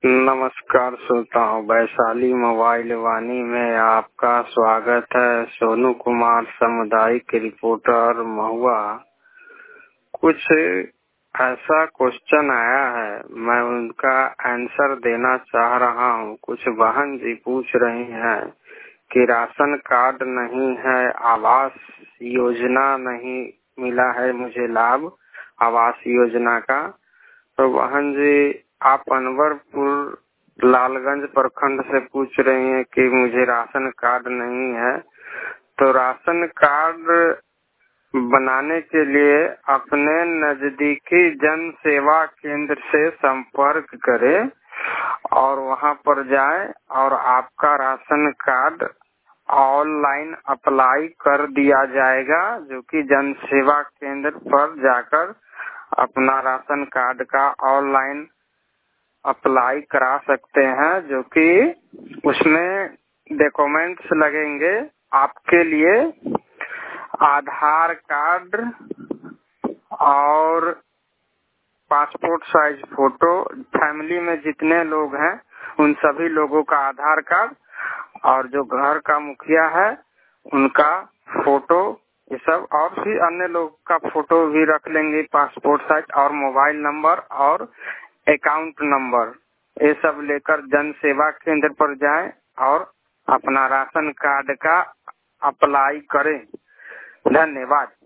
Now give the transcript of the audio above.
नमस्कार श्रोताओं, वैशाली मोबाइल वाणी में आपका स्वागत है। सोनू कुमार सामुदायिक रिपोर्टर महुआ। कुछ ऐसा क्वेश्चन आया है, मैं उनका आंसर देना चाह रहा हूं। कुछ बहन जी पूछ रही हैं कि राशन कार्ड नहीं है, आवास योजना नहीं मिला है मुझे लाभ आवास योजना का। तो बहन जी, आप अनवरपुर लालगंज प्रखंड से पूछ रही हैं कि मुझे राशन कार्ड नहीं है। तो राशन कार्ड बनाने के लिए अपने नजदीकी जन सेवा केंद्र से संपर्क करें और वहां पर जाएं और आपका राशन कार्ड ऑनलाइन अप्लाई कर दिया जाएगा, जो कि जन सेवा केंद्र पर जाकर अपना राशन कार्ड का ऑनलाइन अप्लाई करा सकते हैं। जो कि उसमें डॉक्यूमेंट्स लगेंगे आपके लिए, आधार कार्ड और पासपोर्ट साइज फोटो, फैमिली में जितने लोग हैं उन सभी लोगों का आधार कार्ड, और जो घर का मुखिया है उनका फोटो, ये सब, और भी अन्य लोग का फोटो भी रख लेंगे, पासपोर्ट साइज, और मोबाइल नंबर और अकाउंट नंबर। ये सब लेकर जन सेवा केंद्र पर जाएं और अपना राशन कार्ड का अप्लाई करें। धन्यवाद।